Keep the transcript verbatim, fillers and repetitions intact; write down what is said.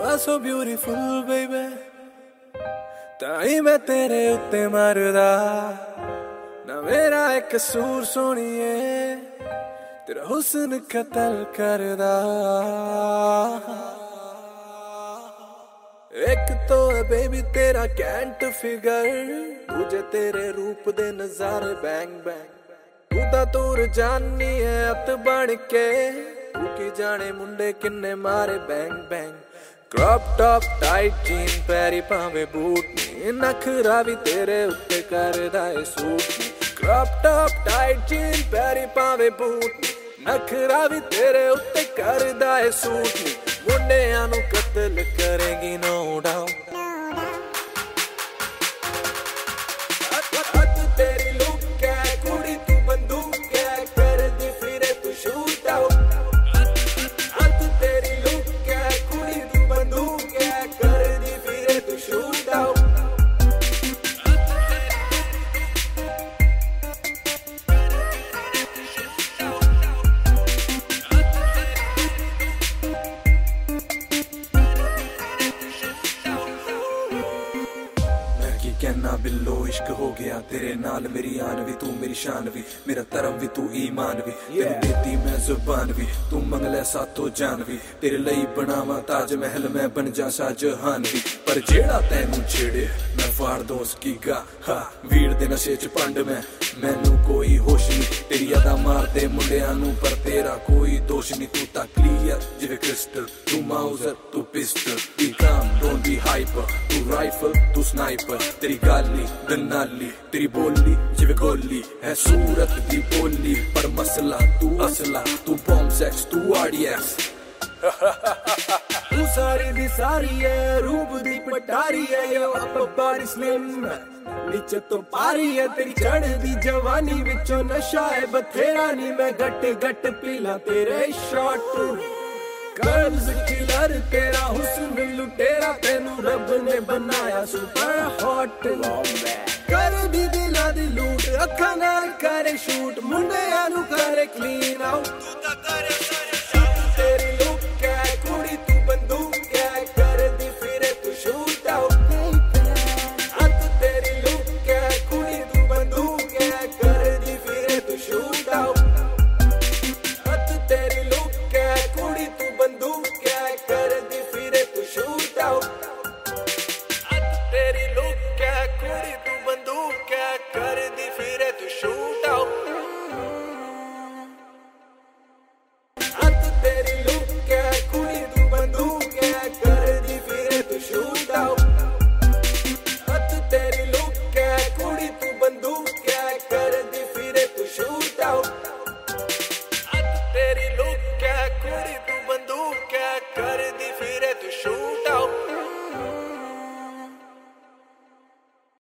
are so beautiful baby ताई मैं तेरे उत्ते मरदा ना मेरा एक कसूर सोनिए तेरा हुस्न कत्ल करदा एक तो है बेबी तेरा कैंट फिगर तुझे तेरे रूप दे नजारे बैंग बैंग तू ता तूर जानी है अत बन के तू की जाने मुंडे किन्ने मारे bang bang crop top tight jean पैरी पावे बूट नी नखरा भी तेरे उत्ते करदा है suit crop top tight jean पैरी पावे बूट नी नखरा भी तेरे उत्ते करदा है सूट नी मुंडियां नू कत्ल करेगी नो डाउट तेरी लुक है कुड़ी तू बंदूक है कर दी फिरे तू शूट आउट तेरी लुक है कुड़ी तू बंदूक है कर दी फिरे तू शूट आउट कहना बिल्लो इश्क हो गया तेरे नाल मेरी आन भी तू मेरी शान भी मेरा धर्म भी तू ईमान भी तेरी देती मैं जुबान भी तू मंगले साथों जान भी तेरे लई बनावा ताज महल मैं बन जा शाहजहान भी पर जेड़ा तैनू छेड़े मैं फाड़ दो उसकी गा हा वीर दे नशे च पंड मैं मैनू कोई होश नहीं तेरी अदा मार दे मुंडियां नू पर तेरा कोई दोष नहीं तू ता क्लियर जिवे क्रिस्टल तू माउजर तू pistol be calm don't be hyper तू राइफल तू स्नाइपर तेरी गाली दनाली तेरी बोली जिवे गोली है सूरत दी बोली पर मसला तू असला तू बॉम्ब सेक्स तू आरडीएक्स तू सारी दी सारी है रूप दी पटारी है यो अप बारी स्लिम नीचे तो पारी है तेरी चढ़ दी जवानी विचों नशा है बथेरा नी मैं गट गट पीला तेरे शॉट कर्व्स किलर तेरा हुस्न लुटेरा तेनू रब ने बनाया सुपर हॉट कर दी दिला दी लूट अखा नाल करे शूट मुंडियां नू करे क्लीन आउट तू ता करे तेरी लुक है कुड़ी तू बंदूक है कर दी फिरे तू शूट आउट अत तेरी लुक है कुड़ी तू बंदूक है कर दी फिरे तू शूट आउट अत तेरी लुक है कुड़ी तू बंदूक है कर दी फिरे तू शूट आउट अत तेरी लुक है कुड़ी तू बंदूक है कर दी फिरे तू शूट आउट अत तेरी लुक है कुड़ी तू बंदूक है कर दी फिरे तू शूट आउट अत तेरी लुक है कुड़ी तू बंदूक है कर दी फिरे तू शूट आउट